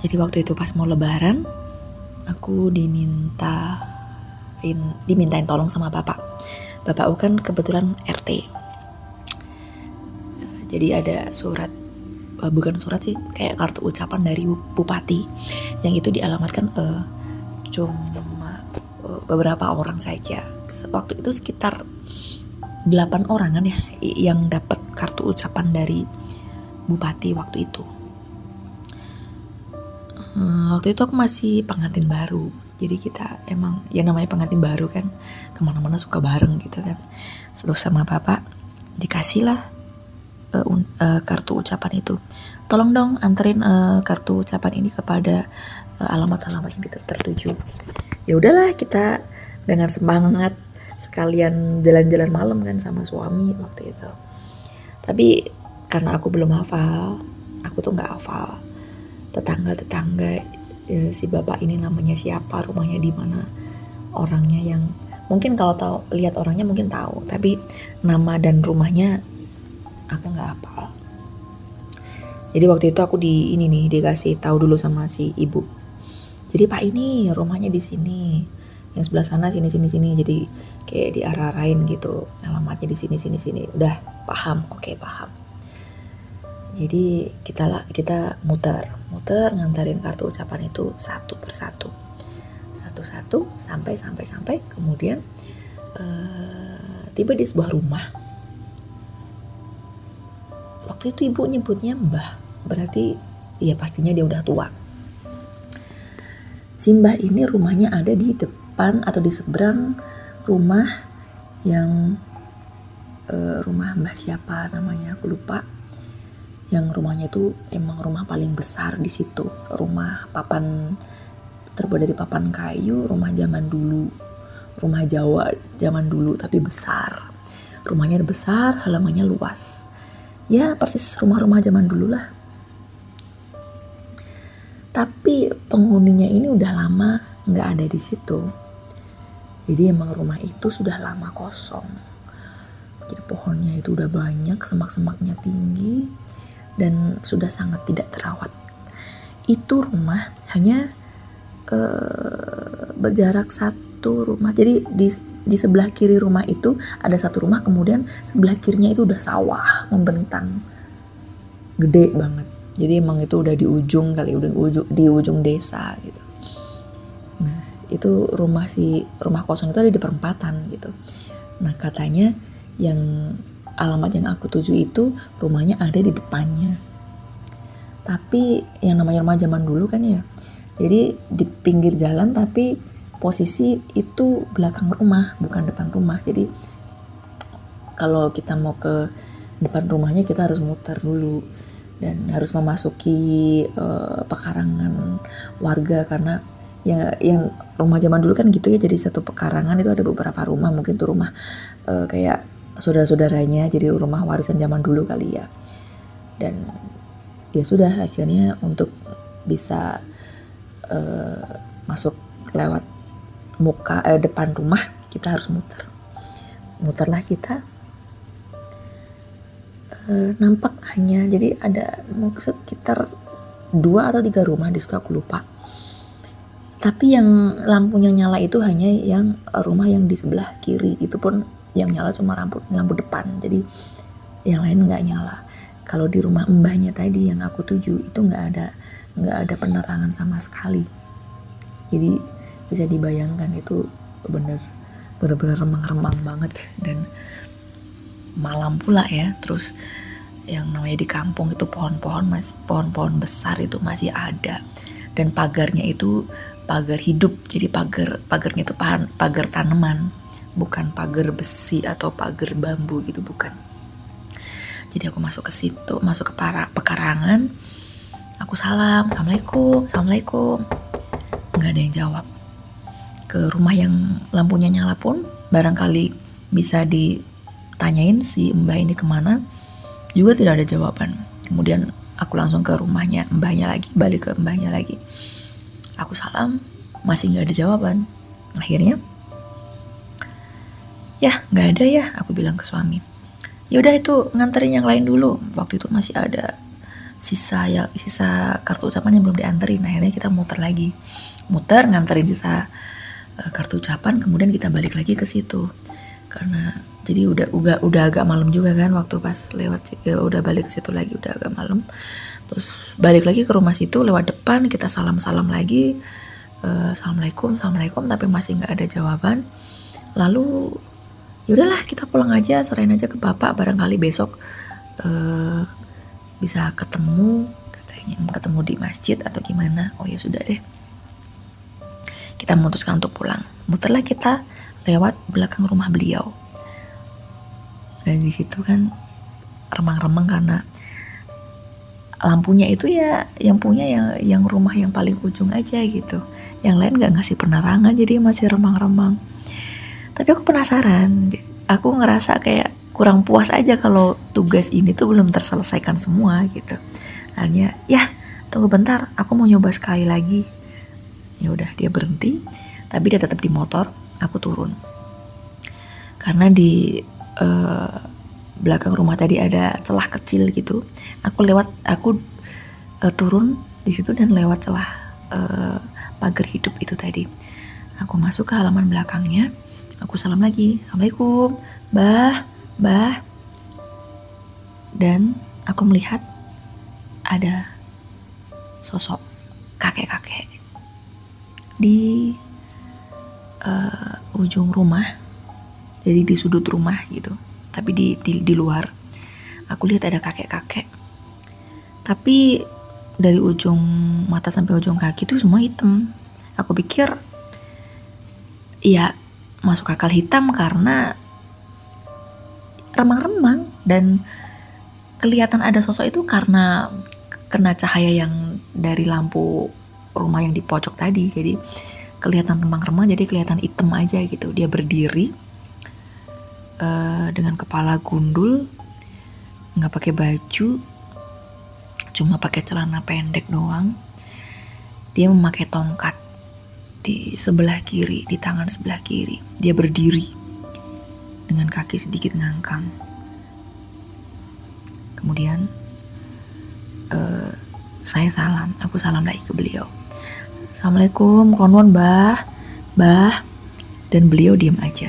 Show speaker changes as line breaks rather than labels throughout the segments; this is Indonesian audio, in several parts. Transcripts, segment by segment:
Jadi waktu itu pas mau lebaran, aku dimintain tolong sama bapak. Bapakku kan kebetulan RT. Jadi ada surat, bukan surat sih, kayak kartu ucapan dari bupati yang itu dialamatkan cuma beberapa orang saja. Waktu itu sekitar 8 orang kan ya yang dapat kartu ucapan dari bupati waktu itu. Waktu itu aku masih pengantin baru, jadi kita emang ya namanya pengantin baru kan kemana-mana suka bareng gitu kan. Terus sama bapak dikasih lah kartu ucapan itu. Tolong dong anterin kartu ucapan ini kepada alamat-alamat yang tertuju. Ya udahlah, kita dengan semangat sekalian jalan-jalan malam kan sama suami waktu itu. Tapi karena aku belum hafal, aku tuh nggak hafal tetangga si bapak ini namanya siapa, rumahnya di mana, orangnya yang mungkin kalau tahu lihat orangnya mungkin tahu, tapi nama dan rumahnya aku nggak hafal. Jadi waktu itu aku dikasih tahu dulu sama si ibu. Jadi Pak ini rumahnya di sini, yang sebelah sana sini. Jadi kayak diarah-arahin gitu, alamatnya di sini. Udah paham, oke paham. Jadi kita muter nganterin kartu ucapan itu satu persatu sampai kemudian tiba di sebuah rumah. Waktu itu ibu nyebutnya Mbah, berarti ya pastinya dia udah tua. Si Mbah ini rumahnya ada di depan atau di seberang rumah yang rumah Mbah siapa namanya aku lupa. Yang rumahnya itu emang rumah paling besar di situ, rumah terbuat dari papan kayu, rumah zaman dulu, rumah Jawa zaman dulu tapi besar. Rumahnya besar, halamannya luas. Ya persis rumah-rumah zaman dulu lah. Tapi penghuninya ini udah lama nggak ada di situ. Jadi emang rumah itu sudah lama kosong. Jadi pohonnya itu udah banyak, semak-semaknya tinggi dan sudah sangat tidak terawat. Itu rumah hanya berjarak satu rumah. Jadi di sebelah kiri rumah itu ada satu rumah, kemudian sebelah kirinya itu udah sawah membentang gede banget. Jadi emang itu udah di ujung di ujung desa gitu. Nah itu rumah kosong itu ada di perempatan gitu. Nah katanya yang alamat yang aku tuju itu rumahnya ada di depannya. Tapi yang namanya rumah zaman dulu kan ya, jadi di pinggir jalan tapi posisi itu belakang rumah bukan depan rumah. Jadi kalau kita mau ke depan rumahnya kita harus muter dulu dan harus memasuki pekarangan warga, karena ya yang rumah zaman dulu kan gitu ya, jadi satu pekarangan itu ada beberapa rumah, mungkin tuh rumah kayak saudara-saudaranya, jadi rumah warisan zaman dulu kali ya. Dan ya sudah, akhirnya untuk bisa masuk lewat depan rumah kita harus muterlah kita. Nampak hanya jadi ada sekitar 2 atau 3 rumah di situ, aku lupa. Tapi yang lampunya nyala itu hanya yang rumah yang di sebelah kiri, itu pun yang nyala cuma lampu depan, jadi yang lain nggak nyala. Kalau di rumah mbahnya tadi yang aku tuju itu nggak ada penerangan sama sekali. Jadi bisa dibayangkan itu bener-bener remang-remang banget, dan malam pula ya. Terus yang namanya di kampung itu pohon-pohon besar itu masih ada, dan pagarnya itu pagar hidup. Jadi pagarnya itu pagar tanaman, bukan pagar besi atau pagar bambu gitu, bukan. Jadi aku masuk ke situ, masuk ke pekarangan, aku assalamualaikum, nggak ada yang jawab. Ke rumah yang lampunya nyala pun barangkali bisa ditanyain si mbah ini kemana, juga tidak ada jawaban. Kemudian aku langsung ke rumahnya mbahnya lagi, balik ke mbahnya lagi. Aku salam, masih nggak ada jawaban. Akhirnya ya nggak ada ya, aku bilang ke suami. Yaudah itu nganterin yang lain dulu. Waktu itu masih ada sisa kartu ucapan yang belum dianterin. Akhirnya kita muter nganterin sisa kartu ucapan, kemudian kita balik lagi ke situ. Karena jadi udah agak malam juga kan, waktu pas lewat udah balik ke situ lagi udah agak malam. Terus balik lagi ke rumah situ, lewat depan kita salam lagi, assalamualaikum, tapi masih nggak ada jawaban. Lalu yaudahlah kita pulang aja, serahin aja ke bapak, barangkali besok bisa ketemu, katanya ketemu di masjid atau gimana. Oh ya sudah deh, kita memutuskan untuk pulang. Muterlah kita lewat belakang rumah beliau, dan di situ kan remang-remang karena lampunya itu ya yang punya yang rumah yang paling ujung aja gitu, yang lain nggak ngasih penerangan, jadi masih remang-remang. Tapi aku penasaran, aku ngerasa kayak kurang puas aja kalau tugas ini tuh belum terselesaikan semua gitu. Akhirnya ya tunggu bentar, aku mau nyoba sekali lagi. Ya udah, dia berhenti, tapi dia tetap di motor. Aku turun karena di belakang rumah tadi ada celah kecil gitu. Aku turun di situ dan lewat celah pagar hidup itu tadi. Aku masuk ke halaman belakangnya. Aku salam lagi, assalamualaikum, Mbah. Dan aku melihat ada sosok kakek-kakek di ujung rumah, jadi di sudut rumah gitu, tapi di luar. Aku lihat ada kakek-kakek, tapi dari ujung mata sampai ujung kaki itu semua hitam. Aku pikir ya masuk akal hitam karena remang-remang, dan kelihatan ada sosok itu karena kena cahaya yang dari lampu rumah yang di pojok tadi. Jadi kelihatan remang-remang, jadi kelihatan hitam aja gitu. Dia berdiri dengan kepala gundul, nggak pakai baju, cuma pakai celana pendek doang. Dia memakai tongkat di sebelah kiri, di tangan sebelah kiri. Dia berdiri dengan kaki sedikit ngangkang. Kemudian aku salam lagi ke beliau, assalamualaikum, konwon Mbah. Dan beliau diam aja.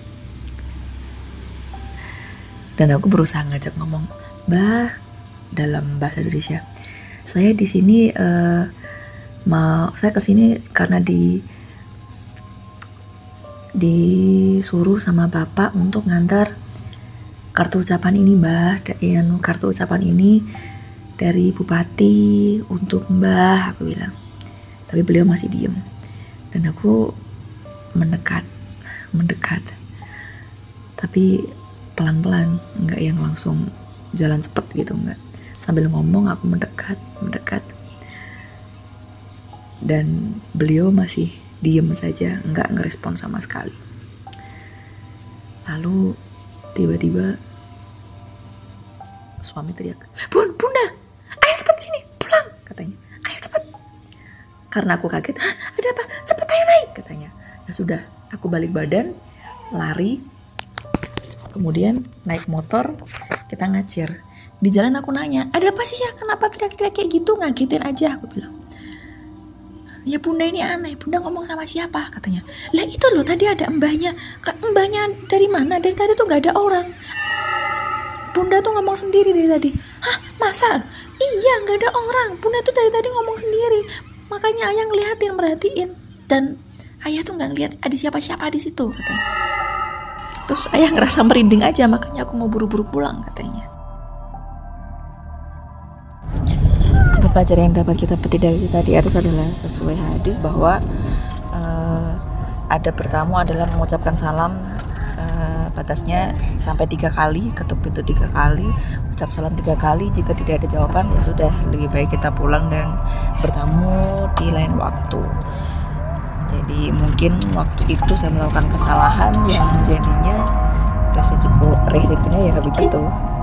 Dan aku berusaha ngajak ngomong, Mbah, dalam bahasa Indonesia. Saya di sini saya kesini karena disuruh sama bapak untuk ngantar kartu ucapan ini, Mbah. Kartu ucapan ini dari bupati untuk Mbah, aku bilang. Tapi beliau masih diem, dan aku mendekat, tapi pelan-pelan, nggak yang langsung jalan cepet gitu, nggak. Sambil ngomong aku mendekat, dan beliau masih diem saja, nggak ngerespon sama sekali. Lalu tiba-tiba suami teriak, Bunda, ayo cepet sini, pulang, katanya. Ayo cepet. Karena aku kaget, ada apa? Cepet ayo naik, katanya. Ya sudah, aku balik badan, lari, kemudian naik motor, kita ngacir. Di jalan aku nanya, ada apa sih ya? Kenapa teriak-teriak kayak gitu? Ngagetin aja, aku bilang. Ya Bunda ini aneh, Bunda ngomong sama siapa? Katanya. Lah itu loh, tadi ada mbahnya. Mbahnya dari mana? Dari tadi tuh gak ada orang. Bunda tuh ngomong sendiri dari tadi. Hah, masa? Iya, gak ada orang. Bunda tuh dari tadi ngomong sendiri. Makanya ayah ngeliatin, merhatiin. Dan ayah tuh gak ngeliat ada siapa-siapa di situ, katanya. Terus ayah ngerasa merinding aja, makanya aku mau buru-buru pulang, katanya. Pelajaran yang dapat kita petik dari tadi atas adalah sesuai hadis bahwa adab bertamu adalah mengucapkan salam, batasnya sampai 3 kali, ketuk pintu 3 kali, ucap salam 3 kali. Jika tidak ada jawaban, ya sudah, lebih baik kita pulang dan bertamu di lain waktu. Jadi mungkin waktu itu saya melakukan kesalahan yang jadinya resikonya ya begitu.